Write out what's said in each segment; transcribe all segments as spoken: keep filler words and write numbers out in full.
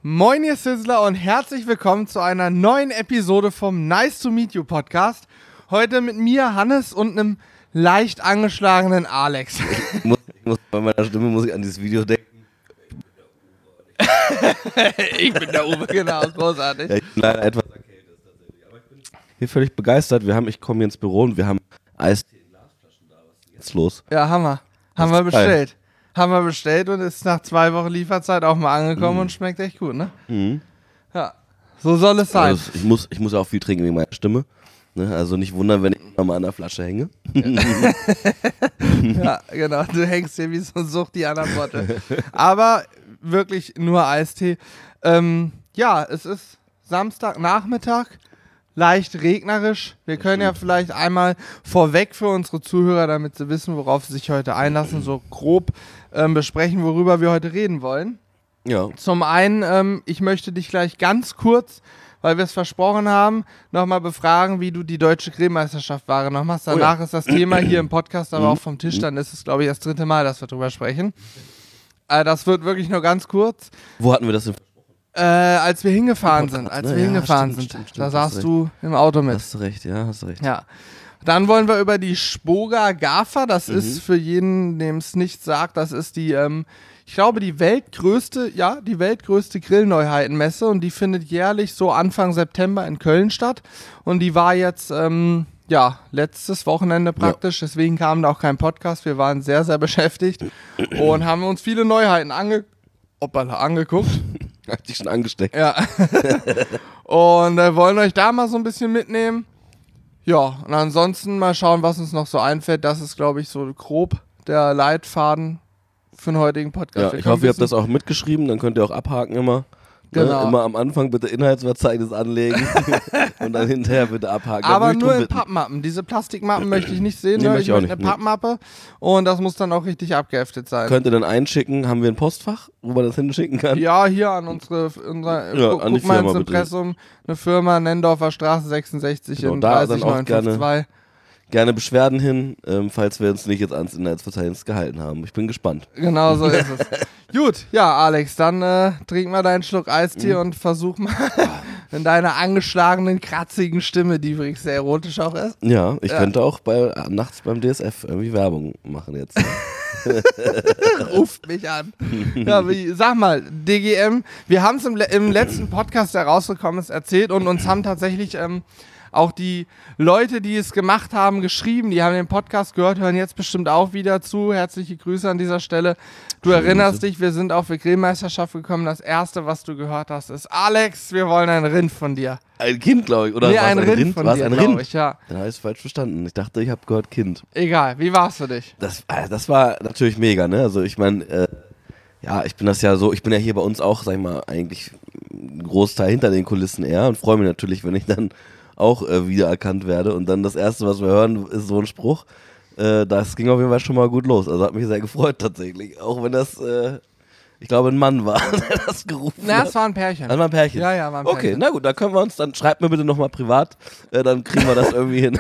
Moin ihr Sizzler und herzlich willkommen zu einer neuen Episode vom Nice to Meet You Podcast. Heute mit mir, Hannes, und einem leicht angeschlagenen Alex. Ich muss, ich muss, bei meiner Stimme muss ich an dieses Video denken. Ich bin der Uwe, genau, großartig. Ja, ich bin leider etwas erkältet tatsächlich, aber ich bin hier völlig begeistert. Wir haben, ich komme hier ins Büro und wir haben Eistee in Glasflaschen da. Was ist jetzt los? Ja, Hammer. Haben wir bestellt. Geil. Haben wir bestellt und ist nach zwei Wochen Lieferzeit auch mal angekommen mm. und schmeckt echt gut, ne? Mhm. Ja, so soll es sein. Also ich muss, ich muss auch viel trinken wegen meiner Stimme. Ne? Also nicht wundern, wenn ich nochmal an der Flasche hänge. Ja, genau. Du hängst hier wie so ein Suchti an der Botte. Aber wirklich nur Eistee. Ähm, ja, es ist Samstagnachmittag. Leicht regnerisch. Wir können ja vielleicht einmal vorweg für unsere Zuhörer, damit sie wissen, worauf sie sich heute einlassen, so grob ähm, besprechen, worüber wir heute reden wollen. Ja. Zum einen, ähm, ich möchte dich gleich ganz kurz, weil wir es versprochen haben, nochmal befragen, wie du die deutsche Grillmeisterschaft wahrgenommen hast. Danach oh ja. ist das Thema hier im Podcast aber auch vom Tisch. Dann ist es, glaube ich, das dritte Mal, dass wir drüber sprechen. Äh, das wird wirklich nur ganz kurz. Wo hatten wir das denn? Äh, als wir hingefahren sind, als wir ja, hingefahren stimmt, sind, stimmt, stimmt, da saßt du im Auto mit. Hast du recht, ja, hast du recht. Ja. Dann wollen wir über die Spoga Gafa, das Mhm. ist für jeden, dem es nichts sagt, das ist die, ähm, ich glaube, die weltgrößte, ja, die weltgrößte Grillneuheitenmesse und die findet jährlich so Anfang September in Köln statt und die war jetzt, ähm, ja, letztes Wochenende praktisch, ja. Deswegen kam da auch kein Podcast, wir waren sehr, sehr beschäftigt und haben uns viele Neuheiten ange Hoppala, angeguckt. Hat dich schon angesteckt. Ja. Und äh, wollen euch da mal so ein bisschen mitnehmen. Ja, und ansonsten mal schauen, was uns noch so einfällt. Das ist, glaube ich, so grob der Leitfaden für den heutigen Podcast. Ja, ich hoffe, ihr habt das auch mitgeschrieben, dann könnt ihr auch abhaken immer. Genau. Ne? Immer am Anfang bitte Inhaltsverzeichnis anlegen und dann hinterher bitte abhaken. Aber nur in Pappmappen. Diese Plastikmappen möchte ich nicht sehen. Nee, ne? möchte Ich ich auch möchte eine nicht, Pappmappe und das muss dann auch richtig abgeheftet sein. Könnt ihr dann einschicken? Haben wir ein Postfach, wo man das hinschicken kann? Ja, hier an unsere, unsere ja, guck, an die guck mal Firma, ins bitte. Impressum, eine Firma, Nendorfer Straße sechsundsechzig Genau, in da dreißig dann auch neun fünf zwei. gerne, gerne Beschwerden hin, ähm, falls wir uns nicht jetzt ans Inhaltsverzeichnis gehalten haben. Ich bin gespannt. Genau so ist es. Gut, ja, Alex, dann äh, trink mal deinen Schluck Eistee mhm. und versuch mal in deiner angeschlagenen, kratzigen Stimme, die übrigens sehr erotisch auch ist. Ja, ich ja. könnte auch bei, nachts beim D S F irgendwie Werbung machen jetzt. Ruft mich an. Ja, wie, sag mal, D G M, wir haben es im, im letzten Podcast, der rausgekommen ist, erzählt und uns haben tatsächlich ähm, auch die Leute, die es gemacht haben, geschrieben, die haben den Podcast gehört, hören jetzt bestimmt auch wieder zu. Herzliche Grüße an dieser Stelle. Du Schön, erinnerst Grüße. dich, wir sind auf die Grillmeisterschaft gekommen. Das erste, was du gehört hast, ist: Alex, wir wollen ein Rind von dir. Ein Kind, glaube ich. Oder nee, war's ein, ein Rind Rind? von War's dir, ein glaube Rind? ich, ja. Dann habe ich es falsch verstanden. Ich dachte, ich habe gehört Kind. Egal, wie war's für dich? Das, äh, das war natürlich mega, ne? Also ich meine, äh, ja, ich bin das ja so, ich bin ja hier bei uns auch, sag ich mal, eigentlich ein Großteil hinter den Kulissen eher und freue mich natürlich, wenn ich dann auch äh, wiedererkannt werde. Und dann das Erste, was wir hören, ist so ein Spruch. Äh, das ging auf jeden Fall schon mal gut los. Also hat mich sehr gefreut tatsächlich. Auch wenn das, äh, ich glaube, ein Mann war, der das gerufen Na, hat. es war ein Pärchen. Das war ein Pärchen? Ja, ja, war ein Pärchen. Okay, na gut, dann können wir uns, dann schreibt mir bitte nochmal privat, äh, dann kriegen wir das irgendwie hin.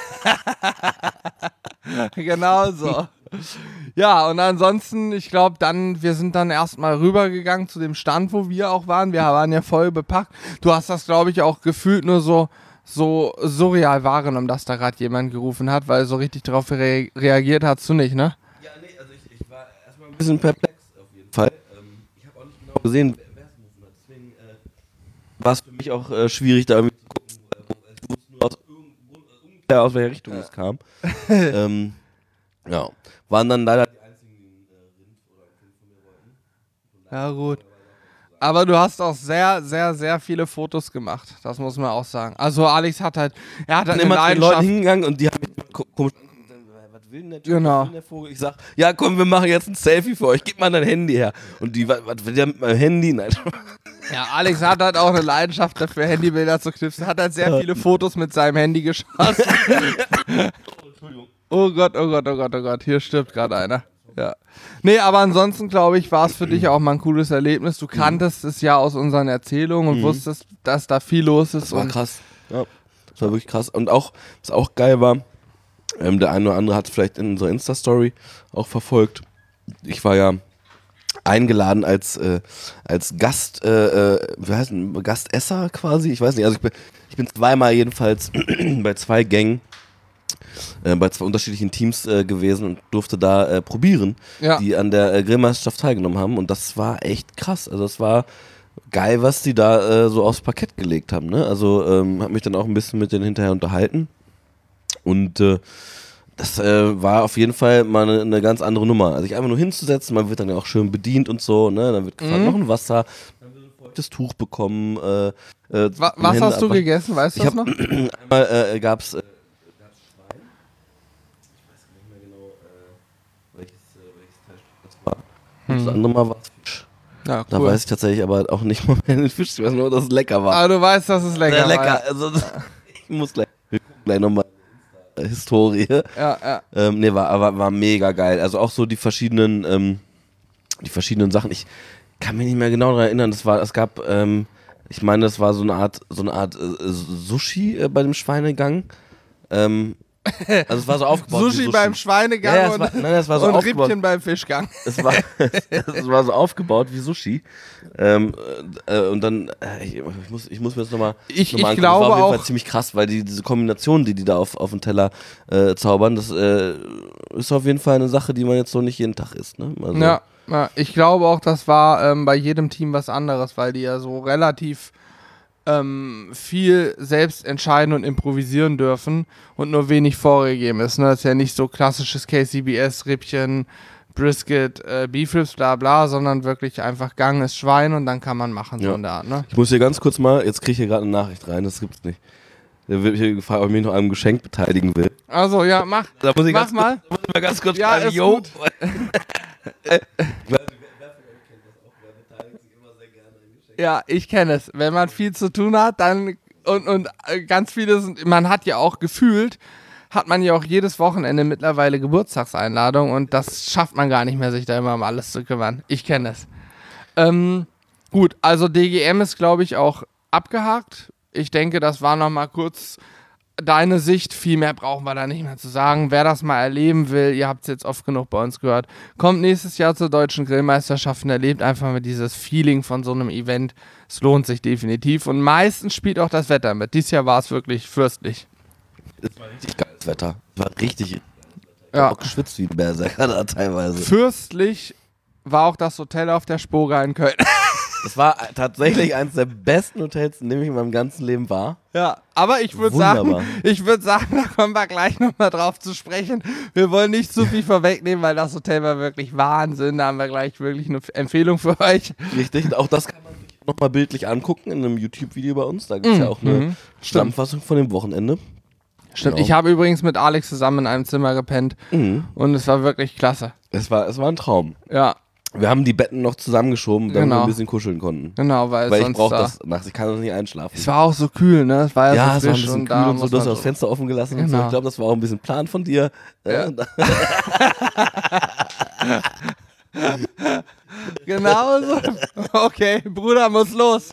Genau so. Ja, und ansonsten, ich glaube dann, wir sind dann erstmal rübergegangen zu dem Stand, wo wir auch waren. Wir waren ja voll bepackt. Du hast das, glaube ich, auch gefühlt nur so, so surreal wahrgenommen, dass da gerade jemand gerufen hat, weil so richtig darauf re- reagiert hast du nicht, ne? Ja, nee, also ich, ich war erstmal ein bisschen perplex auf jeden Fall. Ähm, ich habe auch nicht genau gesehen, wer es gerufen hat. Deswegen äh, war es für mich auch äh, schwierig, da irgendwie zu gucken. Ich wusste nur aus, ungefähr aus welcher Richtung es kam. ähm, ja, waren dann leider die einzigen, die ein Rind oder ein Kind von mir wollten. Ja, gut. Aber du hast auch sehr, sehr, sehr viele Fotos gemacht. Das muss man auch sagen. Also Alex hat halt, er hat halt Dann eine immer zu den Leidenschaft. Leuten hingegangen und die haben mich ko- komisch. Was will denn der Typ? Genau. Was will der Vogel? Ich sag, ja komm, wir machen jetzt ein Selfie für euch. Gib mal dein Handy her. Und die, was, was will der mit meinem Handy? Nein. Ja, Alex hat halt auch eine Leidenschaft dafür, Handybilder zu knipsen. Hat halt sehr viele Fotos mit seinem Handy geschossen. Entschuldigung. Oh Gott, oh Gott, oh Gott, oh Gott. Hier stirbt gerade einer. Ja. Nee, aber ansonsten, glaube ich, war es für dich auch mal ein cooles Erlebnis. Du kanntest es ja aus unseren Erzählungen und Mhm. wusstest, dass da viel los ist. Das war und krass. Ja, das war wirklich krass. Und auch, was auch geil war, ähm, der eine oder andere hat es vielleicht in unserer Insta-Story auch verfolgt. Ich war ja eingeladen als, äh, als Gast, äh, äh, wie heißt denn, Gastesser quasi, ich weiß nicht, also ich bin, ich bin zweimal jedenfalls bei zwei Gängen, äh, bei zwei unterschiedlichen Teams äh, gewesen und durfte da äh, probieren, Ja. die an der äh, Grillmeisterschaft teilgenommen haben und das war echt krass, also das war geil, was die da äh, so aufs Parkett gelegt haben, ne? Also ähm, habe mich dann auch ein bisschen mit denen hinterher unterhalten und äh, das äh, war auf jeden Fall mal eine, eine ganz andere Nummer. Also sich einfach nur hinzusetzen, man wird dann ja auch schön bedient und so, ne? Dann wird gefragt, Mhm. noch ein Wasser, dann wird ein feuchtes Tuch bekommen. Äh, äh, Wa- um was Hände hast du abwaschen. gegessen, weißt du Ich das hab, noch? einmal äh, gab's äh, gab's Schwein. Ich weiß nicht mehr genau, äh, welches, äh, welches Teilstück das war. Und das andere Mal war es Fisch. Ja, cool. Da weiß ich tatsächlich aber auch nicht mal mehr den Fisch, ich weiß nur, dass es lecker war. Aber du weißt, dass es lecker Sehr war. lecker. Also, ich muss gleich, wir gucken gleich nochmal Historie. Ja, ja. Ähm, nee, war, war, war mega geil. Also auch so die verschiedenen, ähm, die verschiedenen Sachen. Ich kann mich nicht mehr genau daran erinnern. Das war, es gab, ähm, ich meine, das war so eine Art, so eine Art äh, Sushi äh, bei dem Schweinegang. Ähm, also es war so aufgebaut. Sushi, wie Sushi beim Schweinegang Ja, ja, es und, war- nein, das war so und aufgebaut. Rippchen beim Fischgang. Es war, es war so aufgebaut wie Sushi. Ähm, äh, und dann, äh, ich, ich, muss, ich muss mir das nochmal Ich- noch mal ich angucken. glaube das war auf jeden Fall auch- ziemlich krass, weil die, diese Kombination, die die da auf, auf den Teller äh, zaubern, das äh, ist auf jeden Fall eine Sache, die man jetzt so nicht jeden Tag isst. Ne? Also, Ja, ja, ich glaube auch, das war ähm, bei jedem Team was anderes, weil die ja so relativ ähm, viel selbst entscheiden und improvisieren dürfen und nur wenig vorgegeben ist. Ne? Das ist ja nicht so klassisches K C B S, Rippchen, Brisket, äh, Beef Ribs, bla bla, sondern wirklich einfach Gang ist Schwein und dann kann man machen, so Ja. in der Art. Ne? Ich muss hier ganz kurz mal, jetzt kriege ich hier gerade eine Nachricht rein, das gibt's nicht. Da wird hier gefragt, ob ich mich noch an einem Geschenk beteiligen will. Also ja, mach, Da muss ich mach ganz mal. Kurz, da muss ich mal ganz kurz Ja, fragen, ist yo. gut. Ja, ich kenne es. Wenn man viel zu tun hat, dann und, und äh, ganz viele sind, man hat ja auch gefühlt, hat man ja auch jedes Wochenende mittlerweile Geburtstagseinladung und das schafft man gar nicht mehr, sich da immer um alles zu kümmern. Ich kenne es. Ähm, gut, also D G M ist, glaube ich, auch abgehakt. Ich denke, das war nochmal kurz deine Sicht. Viel mehr brauchen wir da nicht mehr zu sagen. Wer das mal erleben will, ihr habt es jetzt oft genug bei uns gehört, kommt nächstes Jahr zur Deutschen Grillmeisterschaften, erlebt einfach mal dieses Feeling von so einem Event. Es lohnt sich definitiv und meistens spielt auch das Wetter mit. Dieses Jahr war es wirklich fürstlich. Es war richtig geiles Wetter. Es war richtig, ich Ja. hab auch geschwitzt wie ein Berserker da teilweise. Fürstlich war auch das Hotel auf der Spoga in Köln. Es war tatsächlich eines der besten Hotels, in dem ich in meinem ganzen Leben war. Ja, aber ich würde Wunderbar. sagen, ich würde sagen, da kommen wir gleich nochmal drauf zu sprechen. Wir wollen nicht zu viel vorwegnehmen, weil das Hotel war wirklich Wahnsinn. Da haben wir gleich wirklich eine Empfehlung für euch. Richtig, und auch das kann man sich nochmal bildlich angucken in einem YouTube-Video bei uns. Da gibt es ja auch eine Mhm. Zusammenfassung von dem Wochenende. Stimmt, Genau. ich habe übrigens mit Alex zusammen in einem Zimmer gepennt Mhm. und es war wirklich klasse. Es war, es war ein Traum. Ja, Wir haben die Betten noch zusammengeschoben, damit Genau. wir ein bisschen kuscheln konnten. genau, weil, Weil ich sonst brauche da, das nachts, ich kann noch nicht einschlafen. es war auch so kühl, ne? Es war ja, ja, so es war ein frisch bisschen und kühl da und so, muss du hast man das Fenster offen gelassen und so. Genau. Ich glaube, das war auch ein bisschen Plan von dir. Ja. Äh, Genau so. Okay, Bruder muss los.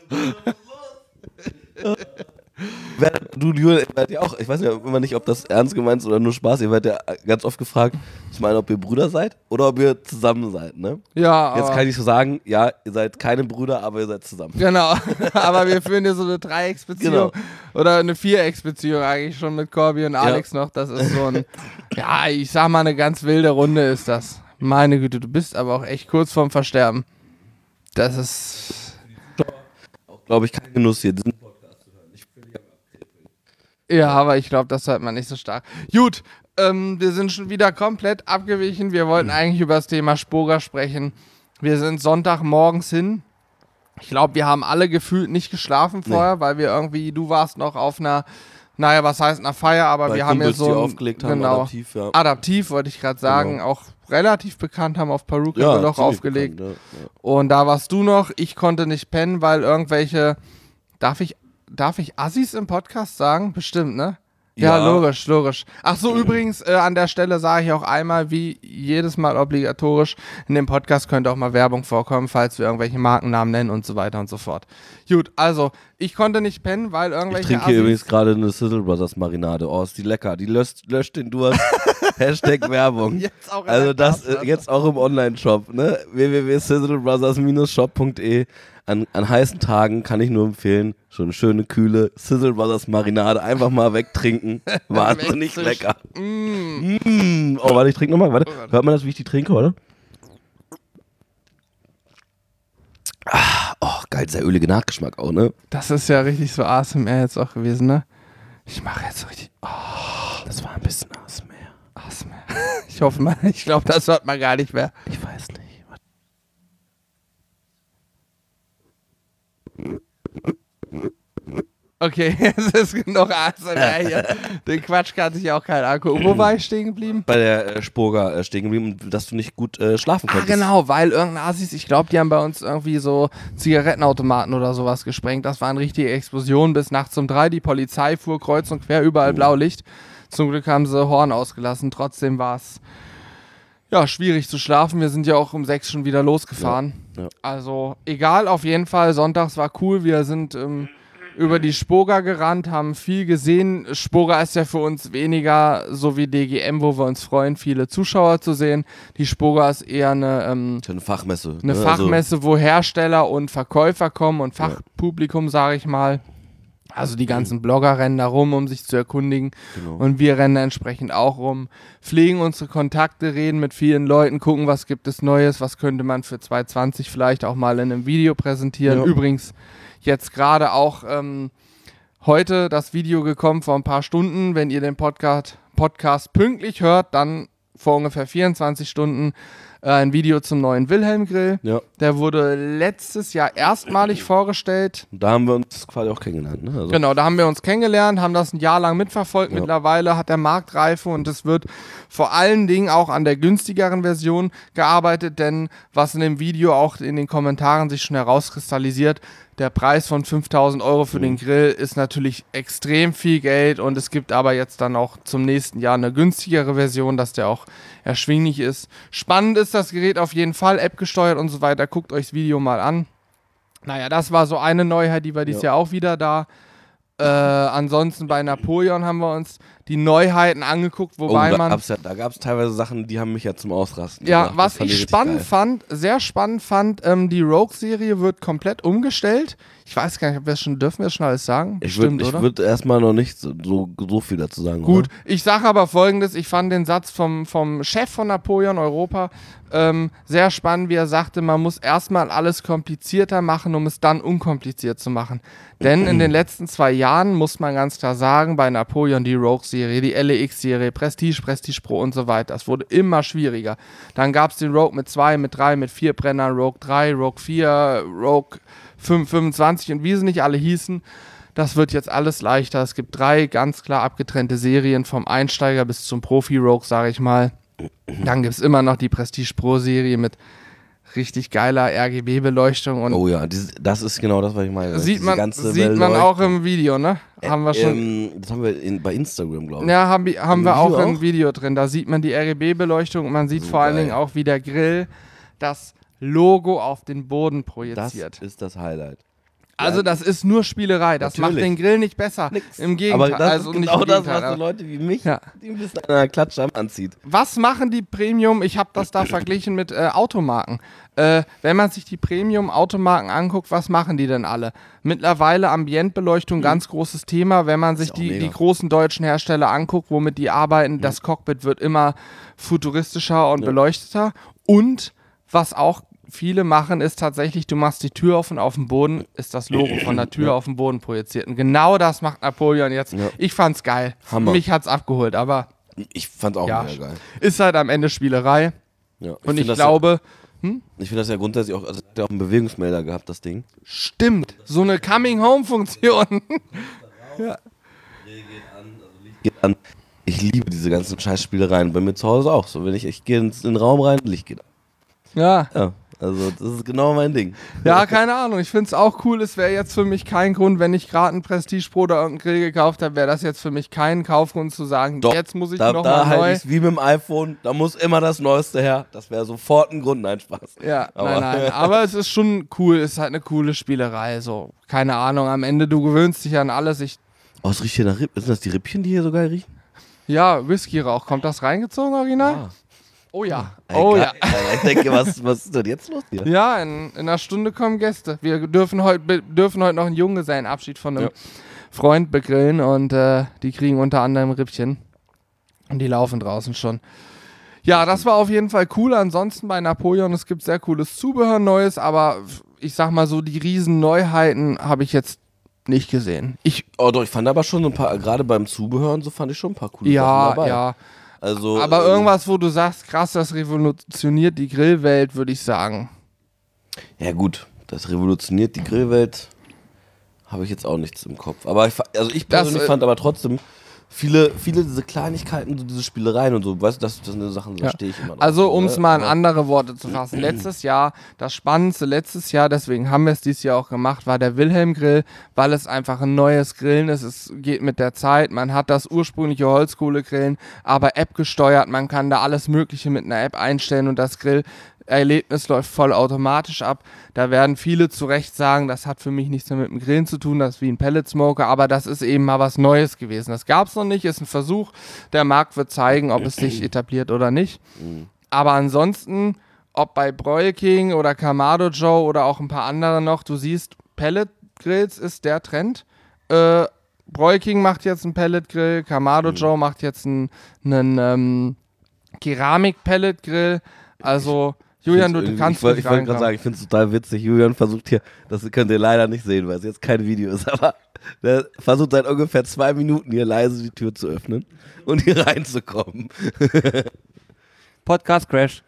Wer- Du, Julian, ihr werdet ja auch, ich weiß ja immer nicht, ob das ernst gemeint ist oder nur Spaß, ihr werdet ja ganz oft gefragt, ich meine, ob ihr Brüder seid oder ob ihr zusammen seid, ne? Ja, Jetzt aber, kann ich so sagen, ja, ihr seid keine Brüder, aber ihr seid zusammen. genau. Aber wir führen hier so eine Dreiecksbeziehung Genau. oder eine Vierecksbeziehung eigentlich schon mit Corby und Alex noch. Das ist so ein, ja, ich sag mal, eine ganz wilde Runde ist das. Meine Güte, du bist aber auch echt kurz vorm Versterben. Das ist, Auch, glaube ich, kein Genuss hier, diesen Podcast zu hören. Ich bin ja ja, aber ich glaube, das hört man nicht so stark. Gut, ähm, wir sind schon wieder komplett abgewichen. Wir wollten eigentlich über das Thema Spoga sprechen. Wir sind Sonntagmorgens hin. Ich glaube, wir haben alle gefühlt nicht geschlafen vorher, weil wir irgendwie, du warst noch auf einer, naja, was heißt einer Feier, aber Bei wir haben ja Kumpels, so die ein, aufgelegt haben, genau, adaptiv, ja. adaptiv wollte ich gerade sagen, Genau. auch relativ bekannt, haben auf Peruka Ja, noch ziemlich aufgelegt. bekannt, ja, ja. Und da warst du noch, ich konnte nicht pennen, weil irgendwelche, darf ich, darf ich Assis im Podcast sagen? Bestimmt, ne? Ja, Ja. logisch, logisch. Ach so, übrigens, äh, an der Stelle sage ich auch einmal, wie jedes Mal obligatorisch, in dem Podcast könnte auch mal Werbung vorkommen, falls wir irgendwelche Markennamen nennen und so weiter und so fort. Gut, also, ich konnte nicht pennen, weil Ich irgendwelche trinke hier Assis... übrigens gerade eine Sizzle Brothers Marinade. Oh, ist die lecker. Die löscht, löscht den Durst. Hashtag Werbung. Jetzt auch in also der das äh, Gasflasche. jetzt auch im Online-Shop, ne? w w w punkt sizzlebrothers shop punkt de. An, an heißen Tagen kann ich nur empfehlen, schon eine schöne, kühle Sizzle Brothers Marinade einfach mal wegtrinken. Wahnsinnig lecker. Mm. Mm. Oh, warte, ich trinke nochmal. Warte. Hört man das, wie ich die trinke, oder? Ah, oh, geil, dieser ölige Nachgeschmack auch, ne? Das ist ja richtig so A S M R jetzt auch gewesen, ne? Ich mache jetzt so richtig. Oh, Das war ein bisschen A S M R. A S M R. Ich hoffe mal, ich glaube, das hört man gar nicht mehr. Ich weiß nicht. Okay, es ist genug A S M R hier. Den Quatsch kann sich auch keiner angucken. Wo war ich stehen geblieben? Bei der äh, Spurger äh, stehen geblieben, dass du nicht gut äh, schlafen Ah, konntest. genau, weil irgendein Assis, ich glaube, die haben bei uns irgendwie so Zigarettenautomaten oder sowas gesprengt. Das war eine richtige Explosion bis nachts um drei. Die Polizei fuhr kreuz und quer, überall Blaulicht. Zum Glück haben sie Horn ausgelassen. Trotzdem war es ja schwierig zu schlafen. Wir sind ja auch um sechs schon wieder losgefahren. Ja, ja. Also egal, auf jeden Fall. Sonntags war cool. Wir sind ähm, über die Spoga gerannt, haben viel gesehen. Spoga ist ja für uns weniger so wie D G M, wo wir uns freuen, viele Zuschauer zu sehen. Die Spoga ist eher eine, ähm, Eine Fachmesse. eine ne? Fachmesse, wo Hersteller und Verkäufer kommen und Fachpublikum, sage ich mal. Also die ganzen Blogger rennen da rum, um sich zu erkundigen. Genau. Und wir rennen entsprechend auch rum, pflegen unsere Kontakte, reden mit vielen Leuten, gucken, was gibt es Neues, was könnte man für zwanzig zwanzig vielleicht auch mal in einem Video präsentieren. Ja. Übrigens jetzt gerade auch ähm, heute das Video gekommen vor ein paar Stunden. Wenn ihr den Podcast, Podcast pünktlich hört, dann vor ungefähr vierundzwanzig Stunden äh, ein Video zum neuen Wilhelm Grill. Ja. Der wurde letztes Jahr erstmalig vorgestellt. Und da haben wir uns quasi auch kennengelernt. Ne? Also, Genau, da haben wir uns kennengelernt, haben das ein Jahr lang mitverfolgt. Ja. Mittlerweile hat der Marktreife und es wird vor allen Dingen auch an der günstigeren Version gearbeitet, denn was in dem Video auch in den Kommentaren sich schon herauskristallisiert, der Preis von fünftausend Euro für den Grill ist natürlich extrem viel Geld und es gibt aber jetzt dann auch zum nächsten Jahr eine günstigere Version, dass der auch erschwinglich ist. Spannend ist das Gerät auf jeden Fall, App gesteuert und so weiter. Guckt euch das Video mal an. Naja, das war so eine Neuheit, die war dieses Ja. Jahr auch wieder da. Äh, ansonsten bei Napoleon haben wir uns die Neuheiten angeguckt, oh, wobei da man... gab's ja, da gab es teilweise Sachen, die haben mich ja zum Ausrasten Ja, gebracht. was Das fand ich richtig spannend geil. fand, sehr spannend fand, ähm, die Rogue-Serie wird komplett umgestellt. Ich weiß gar nicht, ob wir es schon, dürfen wir es schon alles sagen? Ich Bestimmt, würde oder? würd erstmal noch nicht so, so, so viel dazu sagen. Gut, Oder? ich sage aber Folgendes, ich fand den Satz vom, vom Chef von Napoleon Europa ähm, sehr spannend, wie er sagte, man muss erstmal alles komplizierter machen, um es dann unkompliziert zu machen. Denn in den letzten zwei Jahren muss man ganz klar sagen, bei Napoleon die Rogue-Serie, die L E X-Serie, Prestige, Prestige Pro und so weiter, es wurde immer schwieriger. Dann gab es den Rogue mit zwei, mit drei, mit vier Brennern, Rogue drei, Rogue vier, Rogue fünf, fünfundzwanzig und wie sie nicht alle hießen. Das wird jetzt alles leichter. Es gibt drei ganz klar abgetrennte Serien vom Einsteiger bis zum Profi-Rogue, sage ich mal. Dann gibt es immer noch die Prestige Pro-Serie mit richtig geiler R G B-Beleuchtung und Oh ja, dieses, das ist genau das, was ich meine. sieht Diese man, ganze sieht man auch Beleuchtung. im Video, ne? Haben wir schon. Ähm, das haben wir in, bei Instagram, glaube ich. Ja, haben, wir- haben Im wir auch Video im auch? Video drin. Da sieht man die R G B-Beleuchtung und man sieht So vor allen geil. Dingen auch, wie der Grill das Logo auf den Boden Das projiziert. ist das Highlight. Also das ist nur Spielerei. Das macht Natürlich. den Grill nicht besser. Nix. Im Gegenteil. Aber das also ist nicht genau im das, Gegenteil, was so aber- Leute wie mich, Ja. die ein bisschen an einer Klatsche anzieht. Was machen die Premium? Ich habe das da verglichen mit äh, Automarken. Äh, wenn man sich die Premium-Automarken anguckt, was machen die denn alle? Mittlerweile Ambientbeleuchtung, ganz großes Thema. Wenn man sich auch die, mega. die großen deutschen Hersteller anguckt, womit die arbeiten, das Cockpit wird immer futuristischer und Ja. beleuchteter. Und was auch viele machen, ist tatsächlich, du machst die Tür auf und auf dem Boden ist das Logo von der Tür Ja. auf dem Boden projiziert. Und genau das macht Napoleon jetzt. Ja. Ich fand's geil. Hammer. Mich hat's abgeholt, aber Ich fand auch Ja. mega geil. ist halt am Ende Spielerei. Ja. Und find ich das glaube, Ja, ich finde das ja grundsätzlich auch, also es hat ja auch einen Bewegungsmelder gehabt, das Ding. stimmt, so eine Coming-Home-Funktion. Geht an. Ich liebe diese ganzen Scheißspielereien. Bei mir zu Hause auch so. Wenn ich, ich gehe ins- in den Raum rein, Licht geht an. Ja, Ja, also das ist genau mein Ding. ja, keine Ahnung. Ich finde es auch cool. Es wäre jetzt für mich kein Grund, wenn ich gerade einen Prestige Pro oder irgendeinen Grill gekauft habe, wäre das jetzt für mich kein Kaufgrund zu sagen, Doch, jetzt muss ich da, noch da mal neu. halt ich wie mit dem iPhone, da muss immer das Neueste her. Das wäre sofort ein Grund, nein, Spaß. Ja, Aber- nein, nein. Aber es ist schon cool. Es ist halt eine coole Spielerei. So, keine Ahnung. Am Ende, du gewöhnst dich an alles. Ich Oh, es riecht hier nach Ripp. Sind das die Rippchen, die hier so geil riechen? Ja, Whisky-Rauch. Kommt das reingezogen, original? Ah. Oh ja. Ey, Oh geil. ja. Ich denke, was, was ist denn jetzt los hier? Ja, in, in einer Stunde kommen Gäste. Wir dürfen heute dürfen heute noch einen Junggesellenabschied von einem Ja. Freund begrillen und äh, die kriegen unter anderem Rippchen. Und die laufen draußen schon. Ja, das war auf jeden Fall cool. Ansonsten bei Napoleon, es gibt sehr cooles Zubehör, Neues, aber ich sag mal so, die riesen Neuheiten habe ich jetzt nicht gesehen. Ich, Oh doch, ich fand aber schon ein paar, gerade beim Zubehör und so fand ich schon ein paar coole ja, Sachen dabei. ja. Also, Aber ähm, irgendwas, wo du sagst, krass, das revolutioniert die Grillwelt, würde ich sagen. Ja gut, das revolutioniert die Grillwelt, habe ich jetzt auch nichts im Kopf. Aber ich, fa- also ich Das, persönlich äh, fand aber trotzdem viele, viele diese Kleinigkeiten, so diese Spielereien und so, weißt du, das, das sind so Sachen, da Ja. stehe ich immer drauf. Also, um es ne? mal in Aber- andere Worte zu fassen. Letztes Jahr, das Spannendste letztes Jahr, deswegen haben wir es dieses Jahr auch gemacht, war der Wilhelm Grill, weil es einfach ein neues Grillen ist. Es geht mit der Zeit. Man hat das ursprüngliche Holzkohlegrillen, aber App gesteuert. Man kann da alles Mögliche mit einer App einstellen und das Grillerlebnis läuft voll automatisch ab. Da werden viele zu Recht sagen, das hat für mich nichts mehr mit dem Grillen zu tun, das ist wie ein Pellet Smoker, aber das ist eben mal was Neues gewesen. Das gab es noch nicht, ist ein Versuch. Der Markt wird zeigen, ob es sich etabliert oder nicht. Aber ansonsten, ob bei Broil King oder Kamado Joe oder auch ein paar andere noch, du siehst, Pellet Grills ist der Trend. Äh, Broil King macht jetzt einen Pellet Grill, Kamado Joe macht jetzt einen, einen ähm, Keramik Pellet Grill. Also Julian, du Find's kannst Ich, wollt- ruhig ich wollte gerade reinkommen. sagen, ich finde es total witzig. Julian versucht hier, das könnt ihr leider nicht sehen, weil es jetzt kein Video ist, aber der versucht seit ungefähr zwei Minuten hier leise die Tür zu öffnen und hier reinzukommen. Podcast Crash.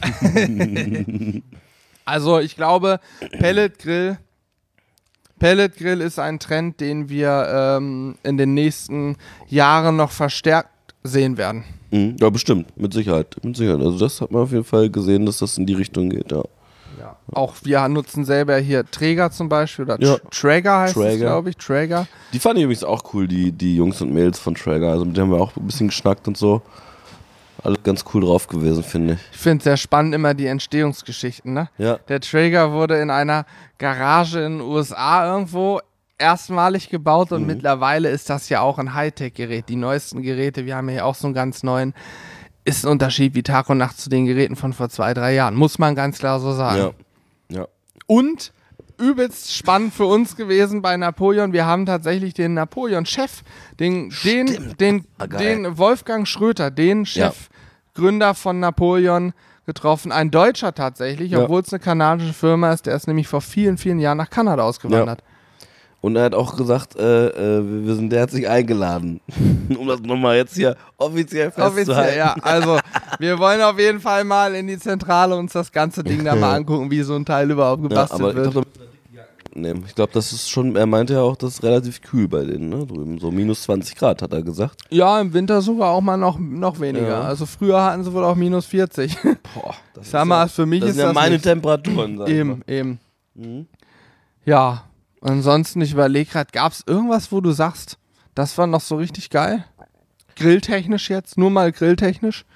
Also ich glaube, Pellet Grill, Pellet Grill ist ein Trend, den wir ähm, in den nächsten Jahren noch verstärkt sehen werden. Mhm, ja, bestimmt, mit Sicherheit, mit Sicherheit. Also das hat man auf jeden Fall gesehen, dass das in die Richtung geht, ja. Ja. Auch wir nutzen selber hier Träger zum Beispiel oder Ja. Tr- Traeger heißt es, Traeger. glaube ich, Traeger. Die fand ich übrigens auch cool, die, die Jungs und Mädels von Traeger. Also mit denen haben wir auch ein bisschen geschnackt und so. Alle ganz cool drauf gewesen, finde ich. Ich finde es sehr spannend immer die Entstehungsgeschichten. Ne? Ja. Der Traeger wurde in einer Garage in den U S A irgendwo erstmalig gebaut und Mhm. mittlerweile ist das ja auch ein Hightech-Gerät. Die neuesten Geräte, wir haben ja hier auch so einen ganz neuen, ist ein Unterschied wie Tag und Nacht zu den Geräten von vor zwei, drei Jahren. Muss man ganz klar so sagen. Ja. Ja. Und übelst spannend für uns gewesen bei Napoleon. Wir haben tatsächlich den Napoleon-Chef, den, den, den, Ah, geil. den Wolfgang Schröter, den Chefgründer von Napoleon getroffen. Ein Deutscher tatsächlich, Ja. obwohl es eine kanadische Firma ist. Der ist nämlich vor vielen, vielen Jahren nach Kanada ausgewandert. Und er hat auch gesagt, äh, äh, wir wir sind herzlich eingeladen. Um das nochmal jetzt hier offiziell festzuhalten. Offiziell, ja. Also, wir wollen auf jeden Fall mal in die Zentrale uns das ganze Ding da mal angucken, wie so ein Teil überhaupt Ja, gebastelt aber ich wird. glaube, nee, ich glaube, das ist schon, er meinte ja auch, das ist relativ kühl bei denen, ne? Drüben. So minus zwanzig Grad, hat er gesagt. Ja, im Winter sogar auch mal noch, noch weniger. Ja. Also früher hatten sie wohl auch minus vierzig. Boah, das Sag mal, für mich das ist sind ja das meine nichts. Temperaturen, sag ich Eben, mal. eben. Mhm. Ja, ansonsten, ich überlege gerade, gab es irgendwas, wo du sagst, das war noch so richtig geil? Grilltechnisch jetzt? Nur mal grilltechnisch?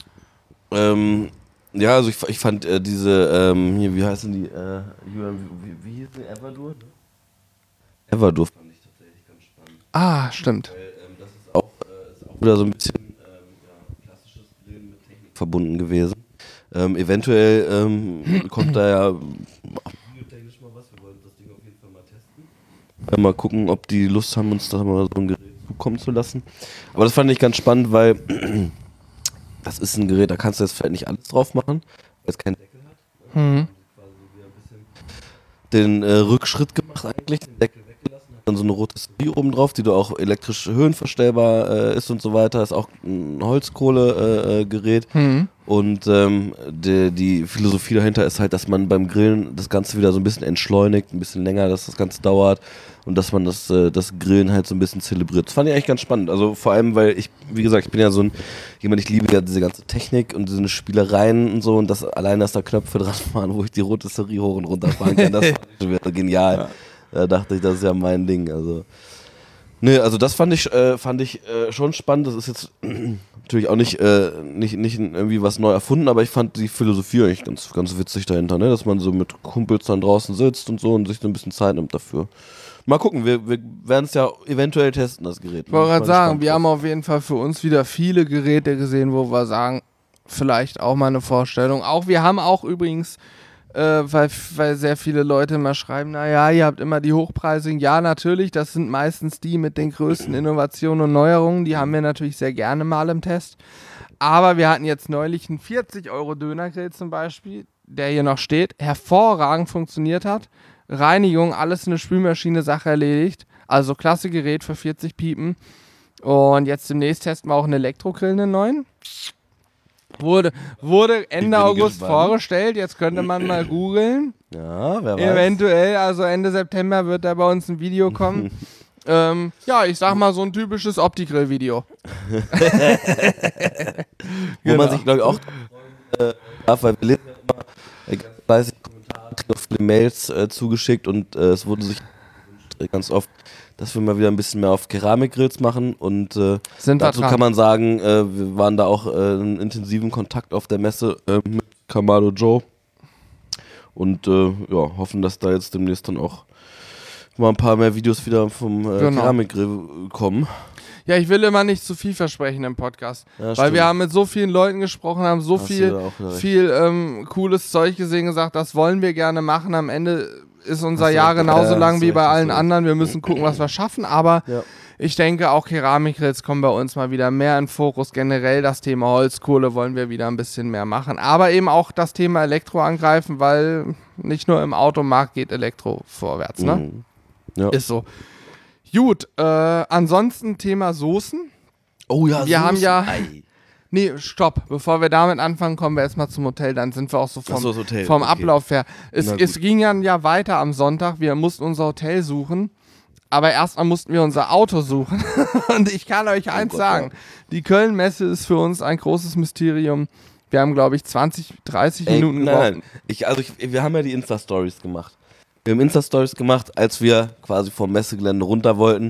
Ähm, ja, also ich, ich fand äh, diese, ähm, hier, wie heißen die, äh, Julian, wie, wie hieß die, Everdur? Everdur fand ich tatsächlich ganz spannend. Ah, stimmt. Weil, ähm, das ist auch, äh, ist auch wieder so ein bisschen ähm, ja, klassisches Grillen mit Technik verbunden gewesen. Ähm, eventuell ähm, kommt da ja auch videotechnisch mal was. Wir wollen das Ding auf jeden Fall mal testen. Äh, mal gucken, ob die Lust haben, uns da mal so ein Gerät zukommen zu lassen. Aber das fand ich ganz spannend, weil das ist ein Gerät, da kannst du jetzt vielleicht nicht alles drauf machen, weil es keinen Deckel hat. Mhm. Den äh, Rückschritt gemacht eigentlich, den Deckel weggelassen, hat dann so eine Rotisserie oben drauf, die du auch elektrisch höhenverstellbar äh, ist und so weiter, ist auch ein Holzkohlegerät äh, äh, Gerät. Mhm. Und ähm, die, die Philosophie dahinter ist halt, dass man beim Grillen das Ganze wieder so ein bisschen entschleunigt, ein bisschen länger, dass das Ganze dauert und dass man das, äh, das Grillen halt so ein bisschen zelebriert. Das fand ich eigentlich ganz spannend. Also vor allem, weil ich, wie gesagt, ich bin ja so ein, jemand, ich liebe ja diese ganze Technik und diese Spielereien und so und das allein, dass da Knöpfe dran waren, wo ich die Rotisserie hoch und runter fahren kann, das fand ich schon wieder genial. Da dachte ich, das ist ja mein Ding. Also Nee, also das fand ich, äh, fand ich äh, schon spannend. Das ist jetzt natürlich auch nicht, äh, nicht, nicht irgendwie was neu erfunden, aber ich fand die Philosophie eigentlich ganz, ganz witzig dahinter, ne? Dass man so mit Kumpels dann draußen sitzt und so und sich so ein bisschen Zeit nimmt dafür. Mal gucken, wir, wir werden es ja eventuell testen, das Gerät. Ich wollte gerade sagen, wir haben auf jeden Fall für uns wieder viele Geräte gesehen, wo wir sagen, vielleicht auch mal eine Vorstellung. Auch wir haben auch übrigens, äh, weil, weil sehr viele Leute immer schreiben, naja, ihr habt immer die hochpreisigen. Ja, natürlich, das sind meistens die mit den größten Innovationen und Neuerungen. Die haben wir natürlich sehr gerne mal im Test. Aber wir hatten jetzt neulich einen vierzig Euro Dönergrill zum Beispiel, der hier noch steht, hervorragend funktioniert hat. Reinigung, alles in eine Spülmaschine, Sache erledigt. Also klasse Gerät für vierzig Piepen. Und jetzt demnächst testen wir auch einen Elektrogrill, einen neuen. Wurde, wurde Ende August gespannt. vorgestellt, jetzt könnte man mal googeln. Ja, wer weiß. Eventuell, also Ende September wird da bei uns ein Video kommen. ähm, ja, ich sag mal so ein typisches Opti-Grill-Video. Wo genau. man sich, glaube ich, auch äh, darf, weil wir lesen ja immer äh, fleißig Kommentare, auf die Mails äh, zugeschickt und äh, es wurde sich ganz oft, dass wir mal wieder ein bisschen mehr auf Keramikgrills machen und äh, dazu kann man sagen, äh, wir waren da auch äh, in intensiven Kontakt auf der Messe äh, mit Kamado Joe und äh, ja, hoffen, dass da jetzt demnächst dann auch mal ein paar mehr Videos wieder vom äh, genau. Keramikgrill kommen. Ja, ich will immer nicht zu viel versprechen im Podcast, ja, weil stimmt. wir haben mit so vielen Leuten gesprochen, haben so Hast viel, viel ähm, cooles Zeug gesehen, gesagt, das wollen wir gerne machen. Am Ende ist unser Jahr genauso äh, lang wie bei allen anderen. Wir müssen gucken, was wir schaffen, aber ja. ich denke, auch Keramikgrills kommen bei uns mal wieder mehr in Fokus. Generell das Thema Holzkohle wollen wir wieder ein bisschen mehr machen, aber eben auch das Thema Elektro angreifen, weil nicht nur im Automarkt geht Elektro vorwärts, ne? Mhm. Ja. Ist so. Gut, äh, ansonsten Thema Soßen. Oh ja, wir Soßen. haben ja. Ei. Nee, stopp. Bevor wir damit anfangen, kommen wir erstmal zum Hotel. Dann sind wir auch so vom, so, Hotel. vom okay. Ablauf her. Es, es ging ja, ja weiter am Sonntag. Wir mussten unser Hotel suchen. Aber erstmal mussten wir unser Auto suchen. Und ich kann euch eins oh Gott, sagen. Ja. Die Köln-Messe ist für uns ein großes Mysterium. Wir haben, glaube ich, zwanzig, dreißig Ey, Minuten gebraucht. Nein, ich, also ich, wir haben ja die Insta-Stories gemacht. Wir haben Insta-Stories gemacht, als wir quasi vom Messegelände runter wollten.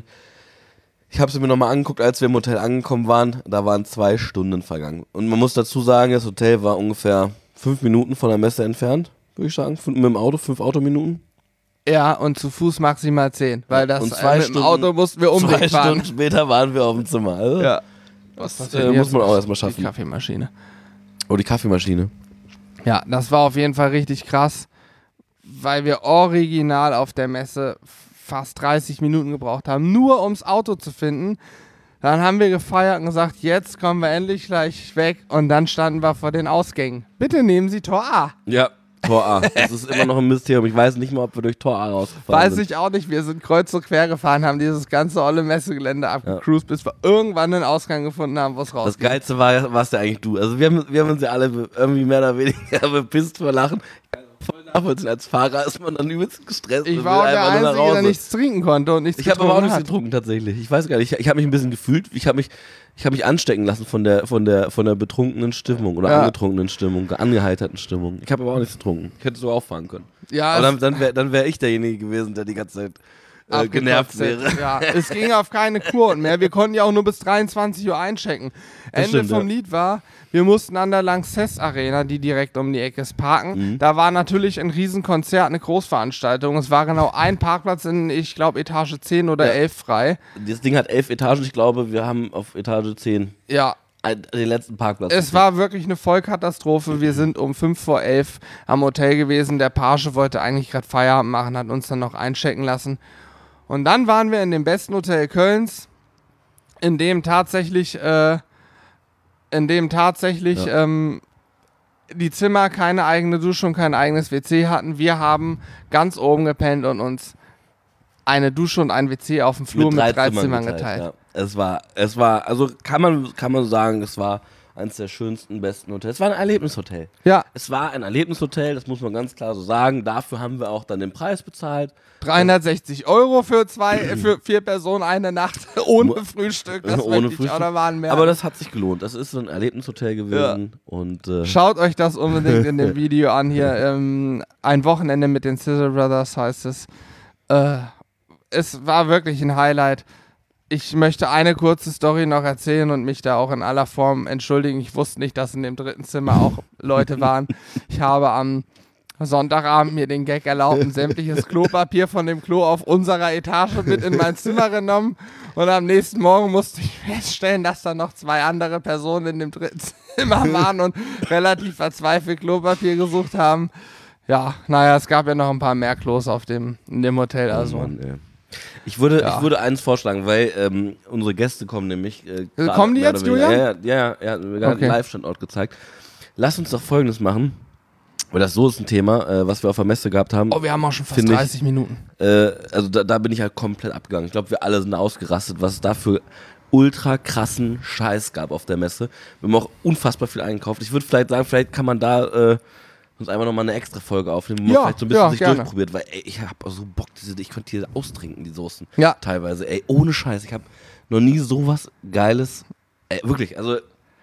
Ich habe sie mir nochmal angeguckt, als wir im Hotel angekommen waren. Da waren zwei Stunden vergangen. Und man muss dazu sagen, das Hotel war ungefähr fünf Minuten von der Messe entfernt, würde ich sagen. Mit dem Auto, fünf Autominuten. Ja, und zu Fuß maximal zehn. Weil das und zwei äh, mit Stunden, dem Auto mussten wir unbedingt zwei fahren. Stunden später waren wir auf dem Zimmer. Also ja. Das, das äh, muss man auch erstmal schaffen. Die Kaffeemaschine. Oh, die Kaffeemaschine. Ja, das war auf jeden Fall richtig krass. Weil wir original auf der Messe fast dreißig Minuten gebraucht haben, nur ums Auto zu finden. Dann haben wir gefeiert und gesagt, jetzt kommen wir endlich gleich weg. Und dann standen wir vor den Ausgängen. Bitte nehmen Sie Tor A. Ja, Tor A. Das ist immer noch ein Mysterium. Ich weiß nicht mal, ob wir durch Tor A rausgefahren weiß sind. Weiß ich auch nicht. Wir sind kreuz und quer gefahren, haben dieses ganze olle Messegelände abgecruised, ja. bis wir irgendwann einen Ausgang gefunden haben, wo es rausgeht. Das Geilste war, warst ja eigentlich du. Also wir haben, wir haben uns ja alle irgendwie mehr oder weniger bepisst vor Lachen. Voll nachvollziehen. Als Fahrer ist man dann übelst gestresst. Ich war auch der Einzige, der nichts trinken konnte und nichts Ich habe aber auch nichts getrunken tatsächlich. Ich weiß gar nicht. Ich, ich habe mich ein bisschen gefühlt. Ich habe mich, ich habe mich anstecken lassen von der, von der, von der betrunkenen Stimmung oder ja. angetrunkenen Stimmung, angeheiterten Stimmung. Ich habe aber auch nichts getrunken. Ich hätte so auch fahren können. Ja, aber dann, dann wäre dann wär ich derjenige gewesen, der die ganze Zeit äh, genervt wäre. Ja, es ging auf keine Kur mehr. Wir konnten ja auch nur bis dreiundzwanzig Uhr einchecken. Das Ende stimmt, vom ja. Lied war, wir mussten an der Lanxess Arena, die direkt um die Ecke ist, parken. Mhm. Da war natürlich ein Riesenkonzert, eine Großveranstaltung. Es war genau ein Parkplatz in, ich glaube, Etage zehn oder ja. elf frei. Das Ding hat elf Etagen. Ich glaube, wir haben auf Etage zehn ja. den letzten Parkplatz. Es war wirklich eine Vollkatastrophe. Wir sind um fünf vor elf am Hotel gewesen. Der Page wollte eigentlich gerade Feierabend machen, hat uns dann noch einchecken lassen. Und dann waren wir in dem besten Hotel Kölns, in dem tatsächlich, äh, in dem tatsächlich ja. ähm, die Zimmer keine eigene Dusche und kein eigenes W C hatten. Wir haben ganz oben gepennt und uns eine Dusche und ein W C auf dem Flur mit drei, mit drei Zimmern, Zimmern geteilt. geteilt. Ja. Es war, es war, also kann man, kann man sagen, es war eines der schönsten, besten Hotels. Es war ein Erlebnishotel. Ja. Es war ein Erlebnishotel, das muss man ganz klar so sagen. Dafür haben wir auch dann den Preis bezahlt. dreihundertsechzig Euro für zwei, für vier Personen eine Nacht ohne Frühstück. Das ohne Frühstück. Oder waren mehr. Aber das hat sich gelohnt. Das ist so ein Erlebnishotel gewesen. Ja. Und, äh schaut euch das unbedingt in dem Video an hier. Ähm, ein Wochenende mit den Sizzle Brothers heißt es. Äh, es war wirklich ein Highlight. ich möchte eine kurze Story noch erzählen und mich da auch in aller Form entschuldigen. Ich wusste nicht, dass in dem dritten Zimmer auch Leute waren. Ich habe am Sonntagabend mir den Gag erlaubt, ein sämtliches Klopapier von dem Klo auf unserer Etage mit in mein Zimmer genommen. Und am nächsten Morgen musste ich feststellen, dass da noch zwei andere Personen in dem dritten Zimmer waren und relativ verzweifelt Klopapier gesucht haben. Ja, naja, es gab ja noch ein paar mehr Klos auf dem, in dem Hotel. Also. Oh Mann, ey. Ich würde, Ja. ich würde eins vorschlagen, weil ähm, unsere Gäste kommen nämlich. Äh, Äh, kommen die mehr jetzt, oder weniger- Julian? Ja, ja, ja, er hat mir gerade Okay. einen Live-Standort gezeigt. Lass uns doch Folgendes machen, weil das so ist ein Thema, äh, was wir auf der Messe gehabt haben. Oh, wir haben auch schon fast Finde ich- dreißig Minuten. Äh, also da, da bin ich halt komplett abgegangen. Ich glaube, wir alle sind ausgerastet, was es da für ultra krassen Scheiß gab auf der Messe. Wir haben auch unfassbar viel eingekauft. Ich würde vielleicht sagen, vielleicht kann man da äh, uns einfach nochmal eine extra Folge aufnehmen, wo man Ja, vielleicht so ein bisschen ja, sich gerne. durchprobiert, weil ey, ich habe so Bock, diese, ich könnte hier austrinken, die Soßen. Ja. Teilweise, ey, ohne Scheiß. Ich habe noch nie sowas Geiles, ey, wirklich, also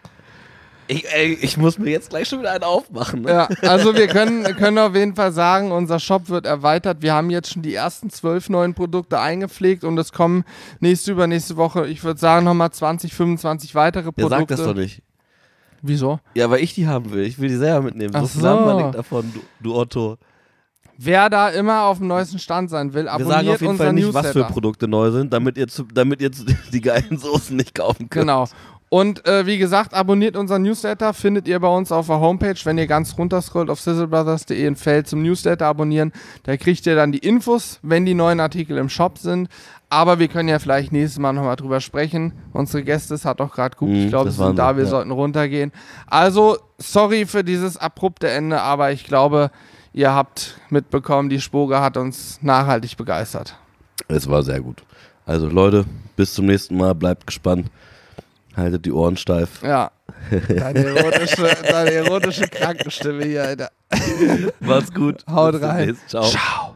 ich, ey, ich muss mir jetzt gleich schon wieder einen aufmachen. Ne? Ja, also wir können, können auf jeden Fall sagen, unser Shop wird erweitert. Wir haben jetzt schon die ersten zwölf neuen Produkte eingepflegt und es kommen nächste, übernächste Woche, ich würde sagen, nochmal zwanzig, fünfundzwanzig weitere Ja, Produkte. sag das doch nicht. Wieso? Ja, weil ich die haben will. Ich will die selber mitnehmen. Ach So so. viel haben wir nicht davon, du, du Otto. Wer da immer auf dem neuesten Stand sein will, Wir abonniert sagen auf jeden unser Fall nicht, Newsletter. was für Produkte neu sind, damit ihr, zu, damit ihr zu, die geilen Soßen nicht kaufen könnt. Genau. Und äh, wie gesagt, abonniert unseren Newsletter, findet ihr bei uns auf der Homepage, wenn ihr ganz runterscrollt auf sizzlebrothers punkt de ein Feld zum Newsletter abonnieren. Da kriegt ihr dann die Infos, wenn die neuen Artikel im Shop sind. Aber wir können ja vielleicht nächstes Mal nochmal drüber sprechen. Unsere Gäste, es hat doch gerade gut, Mhm, ich glaube, das sie sind waren da, sie, wir ja. sollten runtergehen. Also, sorry für dieses abrupte Ende, aber ich glaube, ihr habt mitbekommen, die Spoga hat uns nachhaltig begeistert. Es war sehr gut. Also Leute, bis zum nächsten Mal. Bleibt gespannt. Haltet die Ohren steif. Ja, deine erotische, deine erotische Krankenstimme hier, Alter. Macht's gut. Haut Bis rein. demnächst. Ciao. Ciao.